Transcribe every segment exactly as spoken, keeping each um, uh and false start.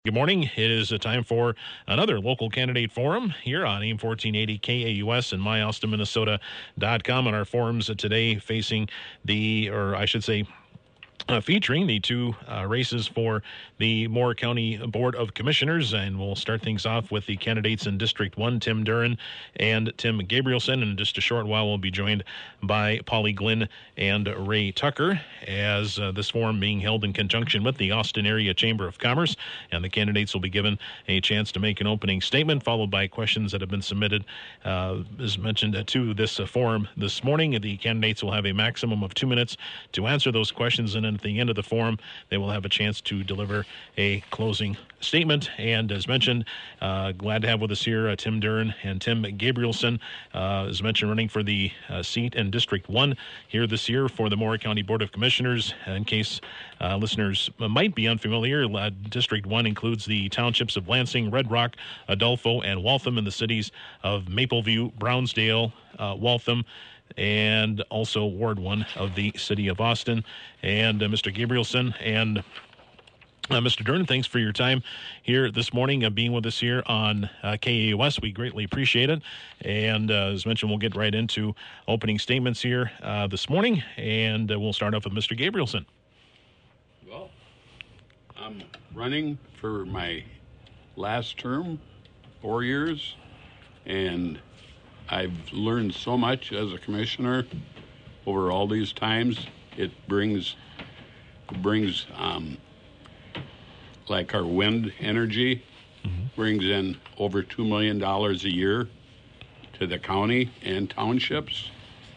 Good morning. It is a time for another local candidate forum here on A M fourteen eighty K A U S and my austin minnesota dot com. And our forums today facing the, or I should say, Uh, featuring the two uh, races for the Moore County Board of Commissioners. And we'll start things off with the candidates in District one, Tim Duren and Tim Gabrielson. And in just a short while, we'll be joined by Polly Glynn and Ray Tucker, as uh, this forum being held in conjunction with the Austin Area Chamber of Commerce. And the candidates will be given a chance to make an opening statement, followed by questions that have been submitted, uh, as mentioned, uh, to this uh, forum this morning. The candidates will have a maximum of two minutes to answer those questions, and at the end of the forum, they will have a chance to deliver a closing statement. And as mentioned, uh, glad to have with us here uh, Tim Duren and Tim Gabrielson, uh, as mentioned, running for the uh, seat in District one here this year for the Moore County Board of Commissioners. In case uh, listeners might be unfamiliar, uh, District one includes the townships of Lansing, Red Rock, Adolfo, and Waltham, in the cities of Mapleview, Brownsdale, uh, Waltham, and also Ward one of the city of Austin. And uh, Mister Gabrielson and uh, Mister Duren, thanks for your time here this morning, uh, being with us here on uh, K A U S. We greatly appreciate it. And uh, as mentioned, we'll get right into opening statements here uh, this morning, and uh, we'll start off with Mister Gabrielson. Well, I'm running for my last term, four years, and I've learned so much as a commissioner over all these times. It brings brings um, like our wind energy mm-hmm. brings in over two million dollars a year to the county and townships,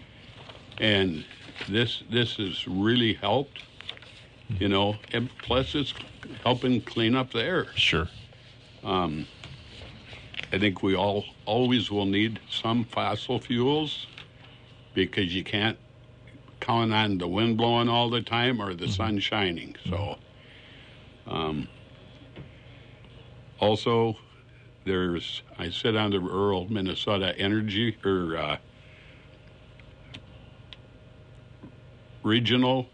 and this this has really helped. Mm-hmm. You know, and plus it's helping clean up the air. Sure. Um, I think we all always will need some fossil fuels, because you can't count on the wind blowing all the time or the mm-hmm. sun shining. So, um, also, there's I sit on the rural Minnesota Energy or uh, Regional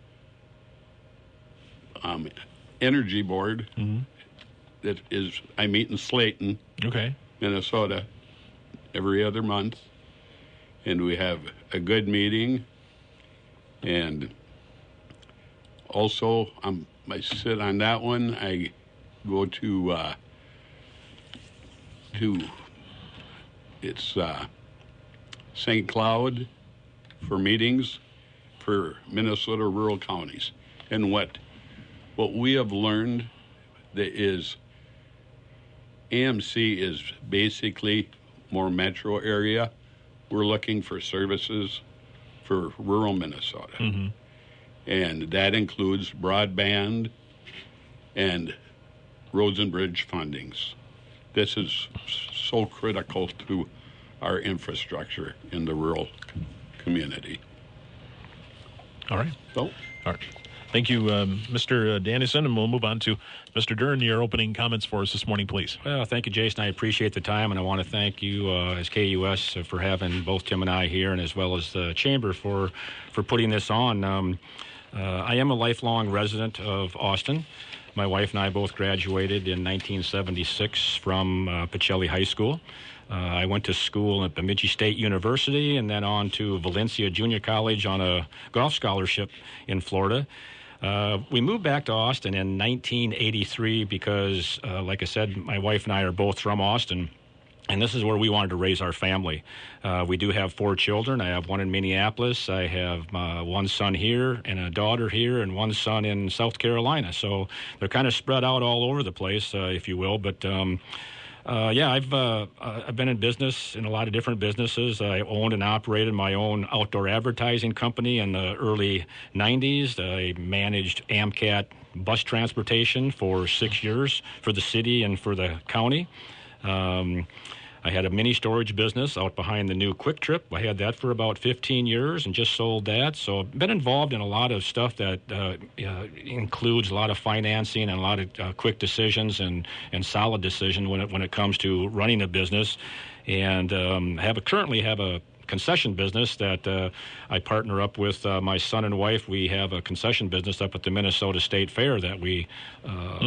um, Energy Board. Mm-hmm. That is, I meet in Slayton, okay, Minnesota, every other month, and we have a good meeting. And also, I'm, I sit on that one. I go to uh, to it's uh, Saint Cloud for meetings for Minnesota rural counties. And what what we have learned that is A M C is basically more metro area. We're looking for services for rural Minnesota. Mm-hmm. And that includes broadband and roads and bridge fundings. This is so critical to our infrastructure in the rural community. All right. So, all right. Thank you, um, Mister Dennison, and we'll move on to Mister Duren. Your opening comments for us this morning, please. Well, thank you, Jason. I appreciate the time, and I want to thank you uh, as K U S for having both Tim and I here, and as well as the Chamber for for putting this on. Um, uh, I am a lifelong resident of Austin. My wife and I both graduated in nineteen seventy-six from uh, Pacelli High School. Uh, I went to school at Bemidji State University and then on to Valencia Junior College on a golf scholarship in Florida. Uh, we moved back to Austin in nineteen eighty-three because, uh, like I said, my wife and I are both from Austin, and this is where we wanted to raise our family. Uh, we do have four children. I have one in Minneapolis. I have uh, one son here and a daughter here and one son in South Carolina. So they're kind of spread out all over the place, uh, if you will, but... Um, Uh, yeah, I've uh, I've been in business in a lot of different businesses. I owned and operated my own outdoor advertising company in the early nineties. I managed AMCAT bus transportation for six years for the city and for the county. Um, I had a mini storage business out behind the new Quick Trip. I had that for about fifteen years and just sold that. So I've been involved in a lot of stuff that uh, uh, includes a lot of financing and a lot of uh, quick decisions and, and solid decisions when it, when it comes to running a business. And um, have a, currently have a concession business that uh, I partner up with uh, my son and wife. We have a concession business up at the Minnesota State Fair that we uh, mm.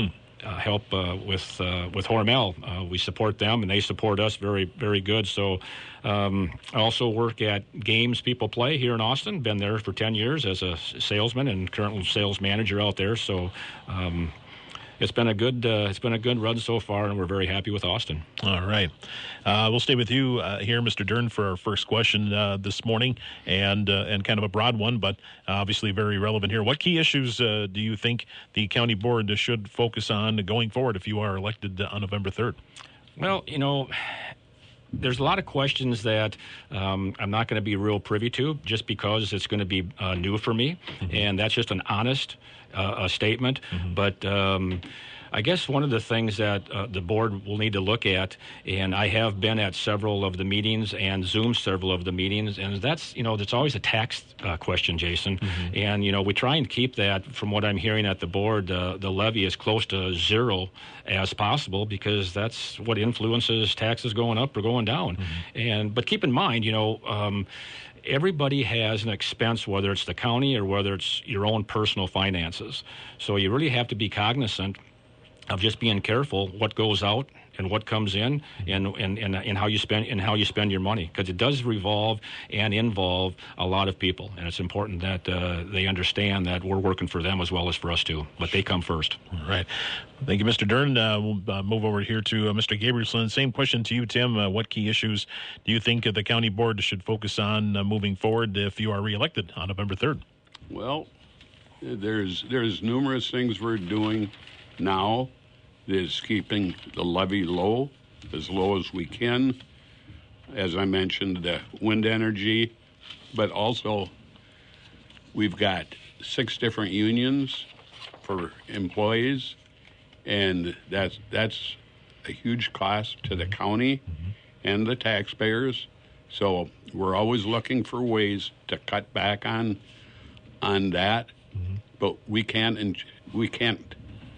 uh, help uh, with uh, with Hormel. Uh, we support them, and they support us very, very good. So um, I also work at games people play here in Austin. Been there for ten years as a salesman and currently sales manager out there. So um, it's been a good uh, it's been a good run so far, and we're very happy with Austin. All right. Uh, we'll stay with you uh, here, Mister Dern, for our first question uh, this morning, and uh, and kind of a broad one, but obviously very relevant here. What key issues uh, do you think the county board should focus on going forward if you are elected on November third? Well, you know, there's a lot of questions that um, I'm not going to be real privy to just because it's going to be uh, new for me, mm-hmm. and that's just an honest uh, a statement. Mm-hmm. But um, I guess one of the things that uh, the board will need to look at, and I have been at several of the meetings and Zoomed several of the meetings, and that's, you know, that's always a tax uh, question, Jason. Mm-hmm. And, you know, we try and keep that, from what I'm hearing at the board, uh, the levy as close to zero as possible, because that's what influences taxes going up or going down. Mm-hmm. And but keep in mind, you know, um, everybody has an expense, whether it's the county or whether it's your own personal finances. So you really have to be cognizant of just being careful what goes out and what comes in, and and, and, and how you spend and how you spend your money, because it does revolve and involve a lot of people, and it's important that uh, they understand that we're working for them as well as for us too, but they come first. All right. Thank you, Mister Dern. Uh, we'll uh, move over here to uh, Mister Gabrielson. Same question to you, Tim. Uh, what key issues do you think uh, the county board should focus on uh, moving forward if you are reelected on November third? Well, there's there's numerous things we're doing now. Is keeping the levy low, as low as we can. As I mentioned, the wind energy, but also we've got six different unions for employees, and that's that's a huge cost to the county mm-hmm. and the taxpayers. So we're always looking for ways to cut back on on that, mm-hmm. but we can't and we can't.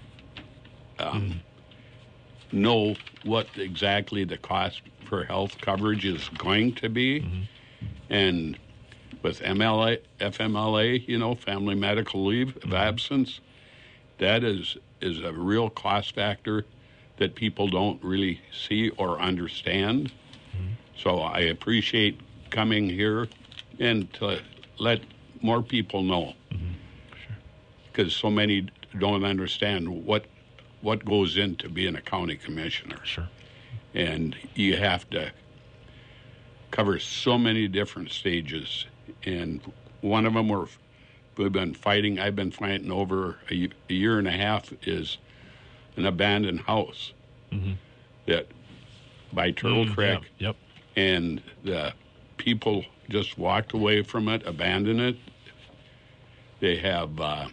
Um, mm-hmm. know what exactly the cost for health coverage is going to be. Mm-hmm. And with M L A, F M L A, you know, family medical leave of mm-hmm. absence, that is, is a real cost factor that people don't really see or understand. Mm-hmm. So I appreciate coming here and to let more people know. Because mm-hmm. sure. so many don't understand what what goes into being a county commissioner. Sure. And you have to cover so many different stages. And one of them we're, we've been fighting, I've been fighting over a, a year and a half, is an abandoned house mm-hmm. that by Turtle mm, Creek. Yeah, yep. And the people just walked away from it, abandoned it. They have... Uh,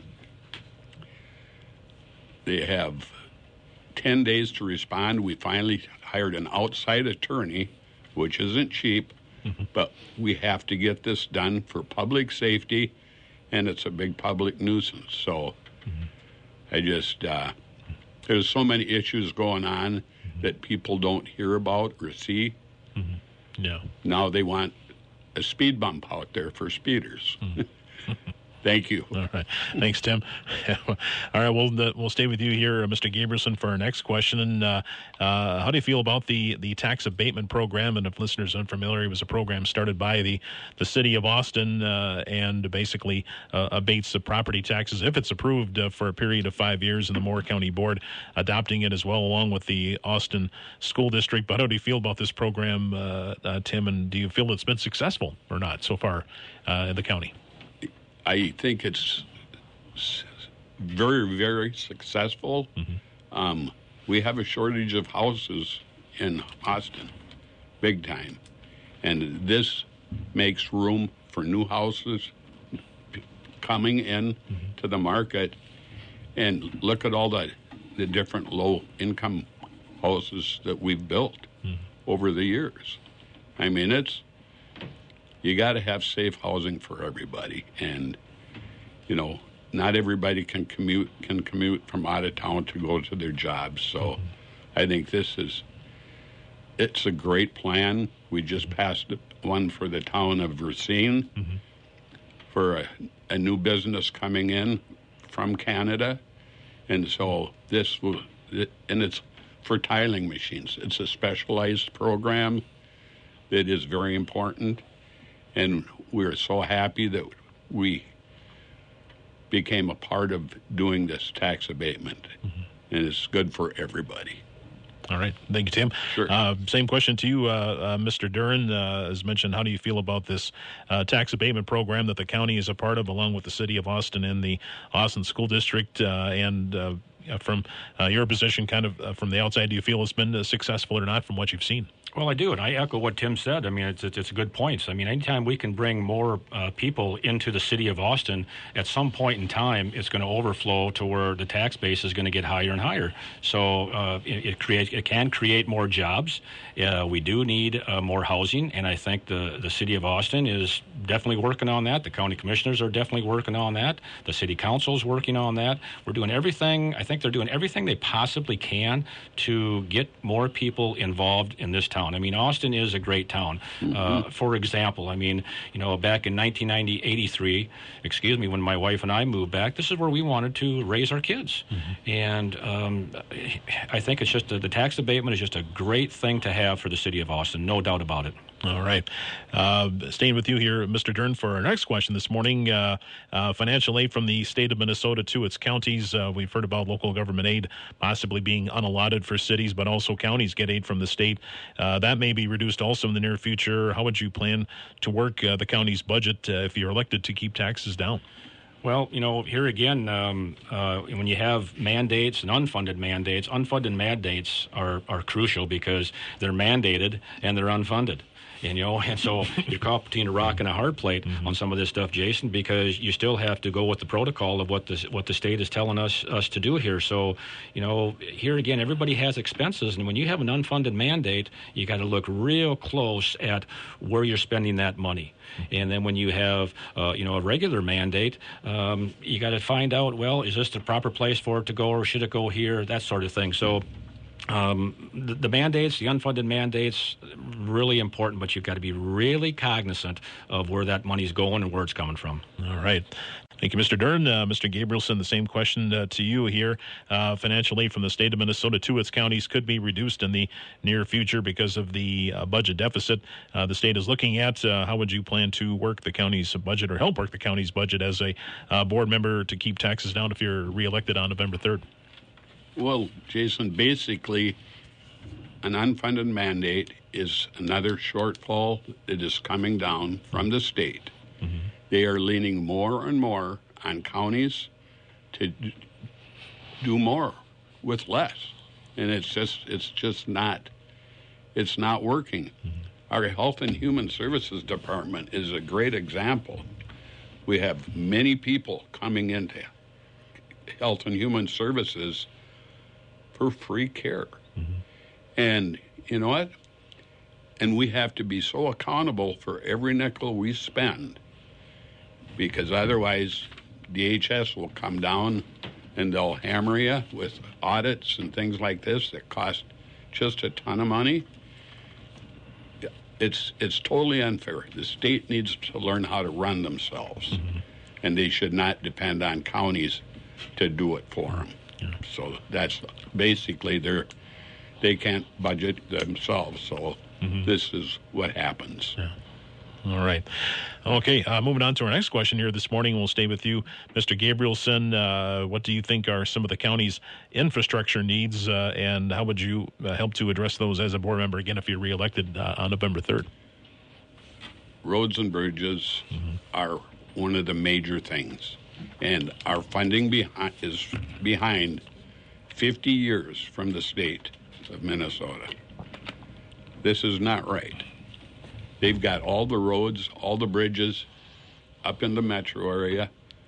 They have ten days to respond. We finally hired an outside attorney, which isn't cheap, mm-hmm. but we have to get this done for public safety, and it's a big public nuisance. So mm-hmm. I just, uh, there's so many issues going on mm-hmm. that people don't hear about or see. Mm-hmm. Yeah. Now they want a speed bump out there for speeders. Mm-hmm. Thank you. All right. Thanks, Tim. All right, we'll uh, we'll stay with you here, uh, Mister Gabrielson, for our next question. And uh, uh, how do you feel about the, the tax abatement program? And if listeners are unfamiliar, it was a program started by the, the city of Austin uh, and basically uh, abates the property taxes if it's approved uh, for a period of five years, and the Moore County Board adopting it as well, along with the Austin School District. But how do you feel about this program, uh, uh, Tim? And do you feel it's been successful or not so far uh, in the county? I think it's very, very successful. Mm-hmm. Um, we have a shortage of houses in Austin, big time. And this makes room for new houses coming in mm-hmm. to the market. And look at all the, the different low-income houses that we've built mm-hmm. over the years. I mean, it's... You got to have safe housing for everybody, and you know, not everybody can commute can commute from out of town to go to their jobs. So, mm-hmm. I think this is it's a great plan. We just passed one for the town of Racine mm-hmm. for a, a new business coming in from Canada, and so this will it, and it's for tiling machines. It's a specialized program that is very important, and we're so happy that we became a part of doing this tax abatement, mm-hmm. and it's good for everybody. All right. Thank you, Tim. Sure. Uh, same question to you, uh, uh, Mister Duren. Uh, as mentioned, how do you feel about this uh, tax abatement program that the county is a part of, along with the city of Austin and the Austin School District? Uh, and uh, from uh, your position, kind of uh, from the outside, do you feel it's been uh, successful or not from what you've seen? Well, I do, and I echo what Tim said. I mean, it's it's, it's a good point. I mean, anytime we can bring more uh, people into the city of Austin, at some point in time, it's going to overflow to where the tax base is going to get higher and higher. So uh, it, it creates it can create more jobs. Uh, we do need uh, more housing, and I think the the city of Austin is definitely working on that. The county commissioners are definitely working on that. The city council is working on that. We're doing everything. I think they're doing everything they possibly can to get more people involved in this town. I mean, Austin is a great town. Mm-hmm. Uh, for example, I mean, you know, back in nineteen ninety, eighty-three, excuse me, when my wife and I moved back, this is where we wanted to raise our kids. Mm-hmm. And um, I think it's just a, the tax abatement is just a great thing to have for the city of Austin, no doubt about it. All right. Uh, staying with you here, Mister Duren, for our next question this morning. Uh, uh, financial aid from the state of Minnesota to its counties. Uh, we've heard about local government aid possibly being unallotted for cities, but also counties get aid from the state. Uh, that may be reduced also in the near future. How would you plan to work uh, the county's budget uh, if you're elected to keep taxes down? Well, you know, here again, um, uh, when you have mandates and unfunded mandates, unfunded mandates are, are crucial because they're mandated and they're unfunded. And, you know, and so you're caught between a rock and a hard plate mm-hmm. on some of this stuff, Jason, because you still have to go with the protocol of what the what the state is telling us us to do here. So, you know, here again, everybody has expenses, and when you have an unfunded mandate, you got to look real close at where you're spending that money. And then when you have, uh, you know, a regular mandate, um, you got to find out, well, is this the proper place for it to go, or should it go here? That sort of thing. So. Um, the, the mandates, the unfunded mandates, really important, but you've got to be really cognizant of where that money's going and where it's coming from. All right. Thank you, Mister Duren. Uh, Mister Gabrielson, the same question uh, to you here. Uh, financial aid from the state of Minnesota to its counties could be reduced in the near future because of the uh, budget deficit uh, the state is looking at. Uh, how would you plan to work the county's budget or help work the county's budget as a uh, board member to keep taxes down if you're reelected on November third? Well, Jason, basically, an unfunded mandate is another shortfall that is coming down from the state. Mm-hmm. They are leaning more and more on counties to do more with less, and it's just it's just not it's not working. Mm-hmm. Our Health and Human Services Department is a great example. We have many people coming into Health and Human Services for free care. Mm-hmm. And you know what? And we have to be so accountable for every nickel we spend, because otherwise D H S will come down and they'll hammer you with audits and things like this that cost just a ton of money. It's it's totally unfair. The state needs to learn how to run themselves, mm-hmm. and they should not depend on counties to do it for them. Yeah. So that's basically they're they can't budget themselves. So mm-hmm. this is what happens. Yeah. All right. Okay. Uh, moving on to our next question here this morning. We'll stay with you, Mister Gabrielson. Uh, what do you think are some of the county's infrastructure needs, uh, and how would you uh, help to address those as a board member again if you're reelected uh, on November third? Roads and bridges mm-hmm. are one of the major things. And our funding behind, is behind fifty years from the state of Minnesota. This is not right. They've got all the roads, all the bridges up in the metro area.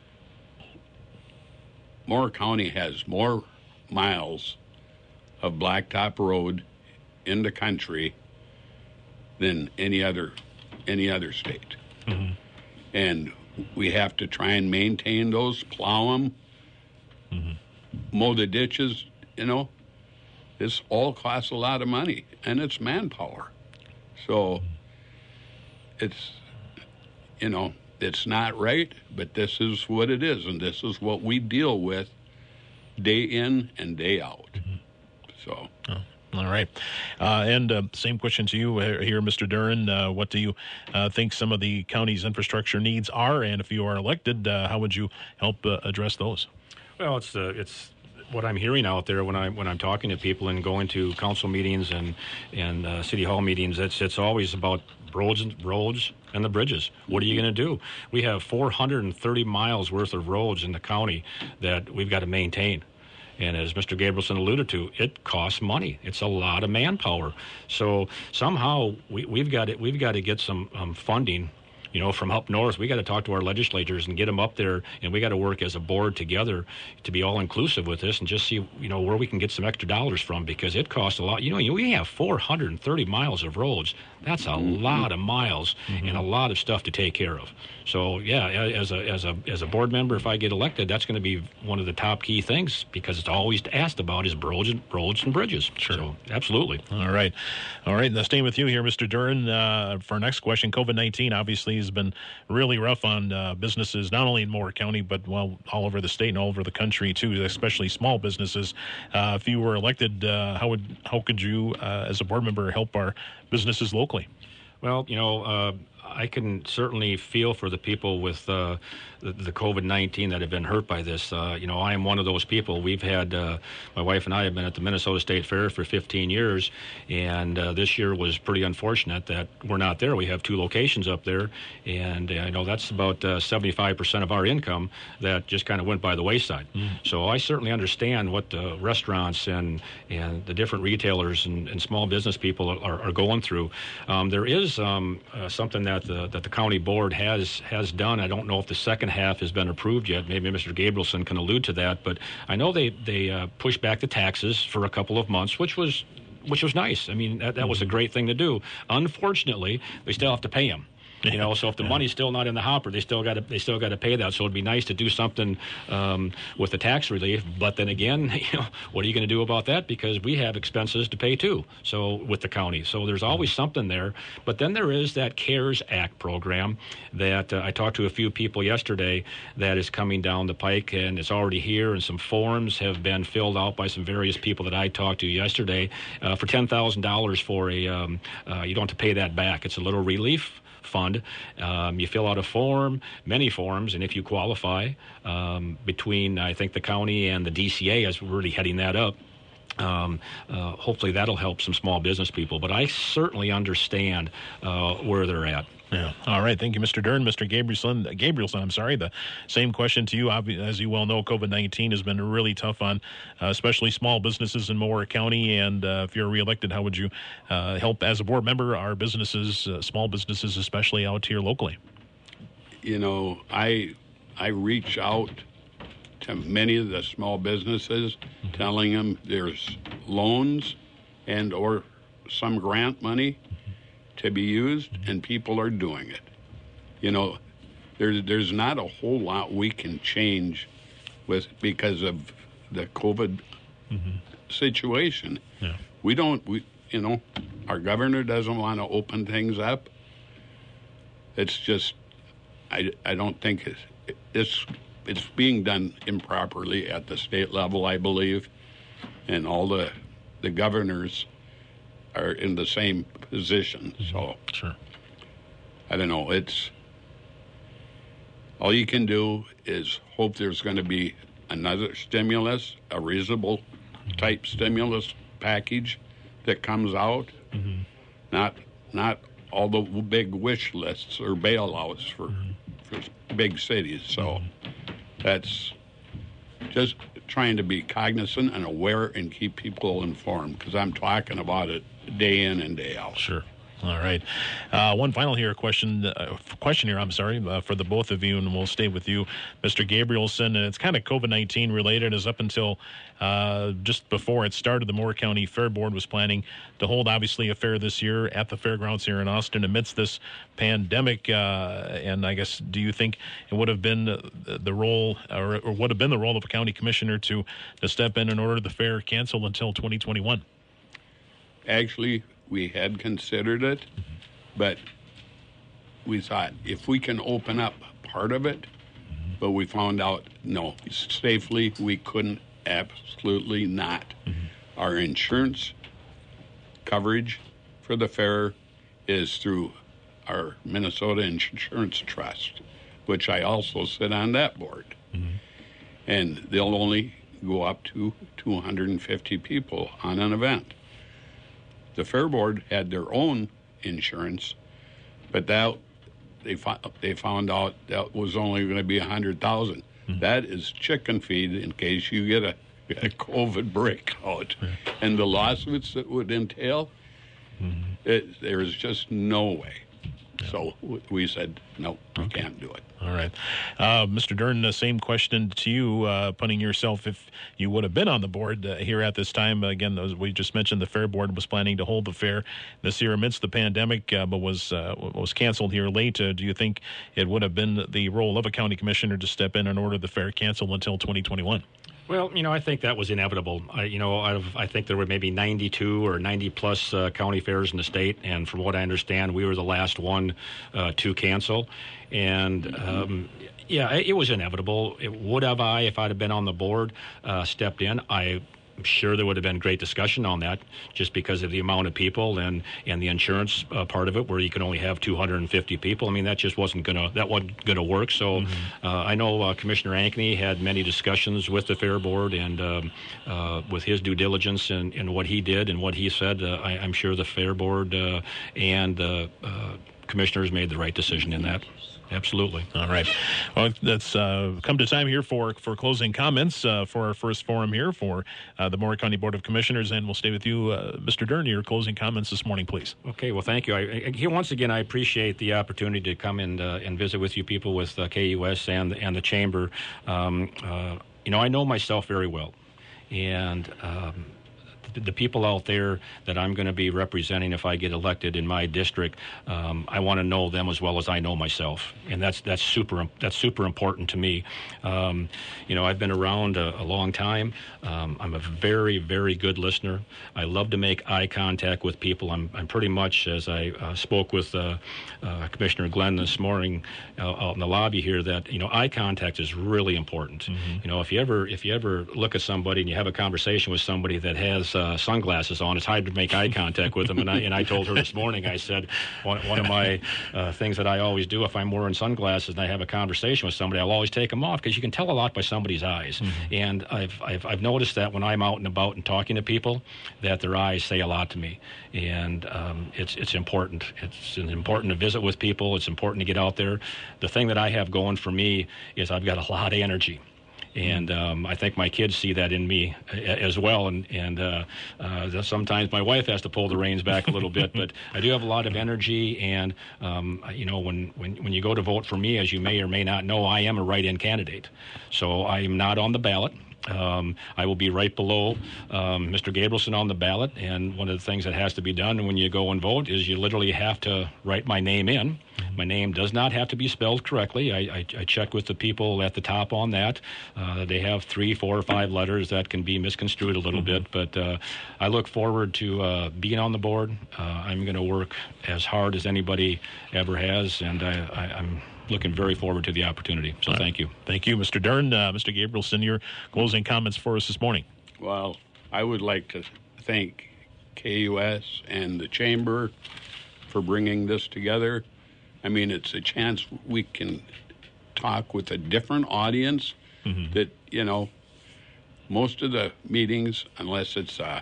Moore County has more miles of blacktop road in the country than any other any other state. Mm-hmm. And we have to try and maintain those, plow them, mm-hmm. mow the ditches, you know. This all costs a lot of money, and it's manpower. So it's, you know, it's not right, but this is what it is, and this is what we deal with day in and day out. Mm-hmm. So. Oh. All right. Uh, and uh, same question to you here, Mister Duren. Uh, what do you uh, think some of the county's infrastructure needs are? And if you are elected, uh, how would you help uh, address those? Well, it's uh, it's what I'm hearing out there when I when I'm talking to people and going to council meetings and and uh, city hall meetings. It's it's always about roads and roads and the bridges. What are you going to do? We have four hundred thirty miles worth of roads in the county that we've got to maintain. And as Mister Gabrielson alluded to, it costs money. It's a lot of manpower. So somehow we, we've got to, we've got to get some um, funding, you know, from up north. We got to talk to our legislators and get them up there, and we got to work as a board together to be all inclusive with this and just see, you know, where we can get some extra dollars from, because it costs a lot. You know, we have four hundred thirty miles of roads. That's a mm-hmm. lot of miles mm-hmm. and a lot of stuff to take care of. So yeah, as a as a as a board member, if I get elected, that's going to be one of the top key things, because it's always asked about is roads and roads and bridges. Sure. So absolutely. All right, all right. Now staying with you here, Mister Duren, uh, for our next question. COVID nineteen obviously has been really rough on uh, businesses, not only in Moore County but well all over the state and all over the country too, especially small businesses. Uh, if you were elected, uh, how would how could you, uh, as a board member, help our businesses locally? Well, you know, uh, I can certainly feel for the people with uh, the, the COVID nineteen that have been hurt by this. Uh, you know, I am one of those people. We've had, uh, my wife and I have been at the Minnesota State Fair for fifteen years, and uh, this year was pretty unfortunate that we're not there. We have two locations up there, and uh, I know that's about uh, seventy-five percent of our income that just kind of went by the wayside. Mm. So I certainly understand what the restaurants and, and the different retailers and, and small business people are, are going through. Um, there is um, uh, something that the, that the county board has has done. I don't know if the second half has been approved yet. Maybe Mister Gabrielson can allude to that, but I know they they uh, pushed back the taxes for a couple of months, which was which was nice. I mean, that, that was a great thing to do. Unfortunately, we still have to pay them. You know, so if the yeah. money's still not in the hopper, they still got to they still got to pay that. So it'd be nice to do something um, with the tax relief. But then again, you know, what are you going to do about that? Because we have expenses to pay too. So with the county, so there's always something there. But then there is that CARES Act program that uh, I talked to a few people yesterday that is coming down the pike, and it's already here. And some forms have been filled out by some various people that I talked to yesterday uh, for ten thousand dollars for a. Um, uh, you don't have to pay that back. It's a little relief fund. Um, you fill out a form, many forms, and if you qualify, um, between I think the county and the D C A is really heading that up. Um, uh, hopefully that'll help some small business people. But I certainly understand uh, where they're at. Yeah. All right. Thank you, Mister Duren. Mister Gabrielson, Gabrielson, I'm sorry. The same question to you. As you well know, COVID nineteen has been really tough on uh, especially small businesses in Moore County. And uh, if you're reelected, how would you uh, help as a board member our businesses, uh, small businesses, especially out here locally? You know, I I reach out to many of the small businesses, mm-hmm. telling them there's loans and or some grant money to be used, and people are doing it. You know, there's there's not a whole lot we can change with because of the COVID mm-hmm. situation. Yeah. We don't, we you know, our governor doesn't want to open things up. It's just, I, I don't think it's, it's it's being done improperly at the state level, I believe, and all the the governors are in the same position. So sure. I don't know. It's all you can do is hope there's going to be another stimulus, a reasonable type stimulus package that comes out. Mm-hmm. Not not all the big wish lists or bailouts for, mm-hmm. for big cities. So mm-hmm. that's just trying to be cognizant and aware and keep people informed, because I'm talking about it day in and day out. Sure. All right. Uh, one final here question, uh, question here, I'm sorry, uh, for the both of you, and we'll stay with you, Mister Gabrielson. And it's kind of COVID nineteen related, as up until uh, just before it started, the Moore County Fair Board was planning to hold, obviously, a fair this year at the fairgrounds here in Austin amidst this pandemic. Uh, and I guess, do you think it would have been the, the role, or, or would have been the role of a county commissioner to, to step in and order the fair canceled until twenty twenty-one? Actually, we had considered it, mm-hmm. but we thought if we can open up part of it, mm-hmm. but we found out, no, safely we couldn't, absolutely not. Mm-hmm. our insurance coverage for the fair is through our Minnesota Insurance Trust, which I also sit on that board. Mm-hmm. And they'll only go up to two hundred fifty people on an event. The fair board had their own insurance, but that they, fo- they found out that was only going to be one hundred thousand. Mm-hmm. That is chicken feed in case you get a, a COVID breakout. Yeah. And the lawsuits that would entail, mm-hmm. it, there's just no way. Yeah. So we said, no, we okay. can't do it. All right. Uh, Mister Dern, the same question to you, uh, putting yourself, if you would have been on the board uh, here at this time. Again, as we just mentioned, the fair board was planning to hold the fair this year amidst the pandemic, uh, but was uh, was canceled here late. Uh, do you think it would have been the role of a county commissioner to step in and order the fair canceled until twenty twenty-one? Well, you know, I think that was inevitable. I, you know, out of, I think there were maybe ninety-two or ninety plus uh, county fairs in the state, and from what I understand, we were the last one uh, to cancel. And um, yeah, it, it was inevitable. It, would have I, if I'd have been on the board, uh, stepped in? I. I'm sure there would have been great discussion on that, just because of the amount of people and, and the insurance uh, part of it, where you can only have two hundred fifty people. I mean, that just wasn't gonna that wasn't gonna work. So mm-hmm. uh, I know uh, Commissioner Ankeny had many discussions with the fair board and um, uh, with his due diligence and, and what he did and what he said. Uh, I, I'm sure the fair board uh, and the uh, commissioners made the right decision in that. Absolutely. All right. Well, that's uh, come to time here for, for closing comments uh, for our first forum here for uh, the Maury County Board of Commissioners, and we'll stay with you, uh, Mister Dern. Your closing comments this morning, please. Okay. Well, thank you. I, I, once again, I appreciate the opportunity to come and uh, and visit with you people with uh, K U S and and the chamber. Um, uh, you know, I know myself very well, and. Um, The people out there that I'm going to be representing if I get elected in my district, um, I want to know them as well as I know myself, and that's that's super that's super important to me. Um, you know, I've been around a, a long time. Um, I'm a very very good listener. I love to make eye contact with people. I'm I'm pretty much, as I uh, spoke with uh, uh, Commissioner Glenn this morning uh, out in the lobby here, that you know eye contact is really important. Mm-hmm. You know, if you ever if you ever look at somebody and you have a conversation with somebody that has uh, Uh, sunglasses on, it's hard to make eye contact with them. And I, and I told her this morning, I said, one, one of my uh, things that I always do if I'm wearing sunglasses and I have a conversation with somebody, I'll always take them off, because you can tell a lot by somebody's eyes. Mm-hmm. And I've, I've, I've noticed that when I'm out and about and talking to people, that their eyes say a lot to me. And um, it's, it's important. It's important to visit with people. It's important to get out there. The thing that I have going for me is I've got a lot of energy. And um, I think my kids see that in me as well. And, and uh, uh, sometimes my wife has to pull the reins back a little bit. But I do have a lot of energy. And, um, you know, when, when, when you go to vote for me, as you may or may not know, I am a write-in candidate. So I am not on the ballot. Um, I will be right below um, Mister Gabrielson on the ballot. And one of the things that has to be done when you go and vote is you literally have to write my name in. My name does not have to be spelled correctly. I, I, I checked with the people at the top on that. Uh, they have three, four, or five letters that can be misconstrued a little mm-hmm. bit. But uh, I look forward to uh, being on the board. Uh, I'm going to work as hard as anybody ever has, and I, I, I'm looking very forward to the opportunity. So right. Thank you. Thank you, Mister Dern. Uh, Mister Gabrielson, your closing comments for us this morning. Well, I would like to thank K U S and the Chamber for bringing this together. I mean, it's a chance we can talk with a different audience mm-hmm. that, you know, most of the meetings, unless it's a,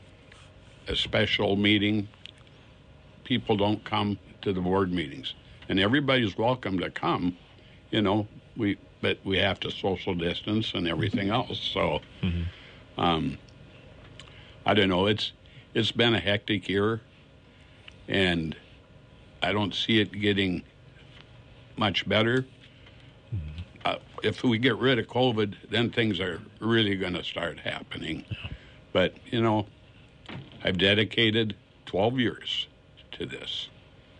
a special meeting, people don't come to the board meetings. And everybody's welcome to come, you know, we but we have to social distance and everything else. So, mm-hmm. um, I don't know, it's it's been a hectic year, and I don't see it getting much better. Mm-hmm. Uh, if we get rid of COVID, then things are really going to start happening. Yeah. But, you know, I've dedicated twelve years to this.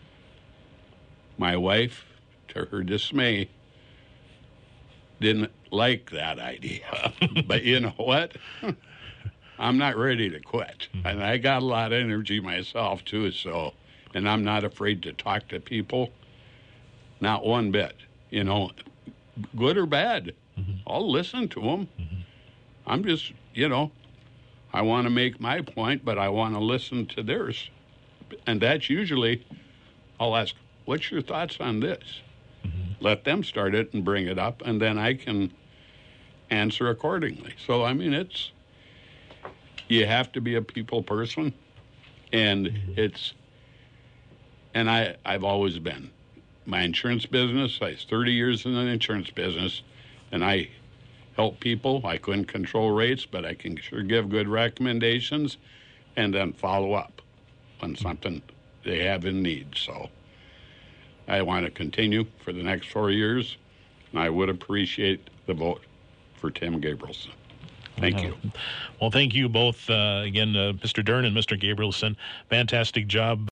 My wife, to her dismay, didn't like that idea. But you know what? I'm not ready to quit. Mm-hmm. And I got a lot of energy myself, too, so... And I'm not afraid to talk to people, not one bit. You know, good or bad, mm-hmm. I'll listen to them. Mm-hmm. I'm just, you know, I want to make my point, but I want to listen to theirs. And that's usually, I'll ask, what's your thoughts on this? Mm-hmm. Let them start it and bring it up, and then I can answer accordingly. So, I mean, it's, you have to be a people person, and mm-hmm. it's, and I, I've always been. My insurance business, I was thirty years in the insurance business, and I help people. I couldn't control rates, but I can sure give good recommendations and then follow up on something they have in need. So I want to continue for the next four years, and I would appreciate the vote for Tim Gabrielson. Thank you. Well, thank you both, uh, again, uh, Mister Dern and Mister Gabrielson. Fantastic job.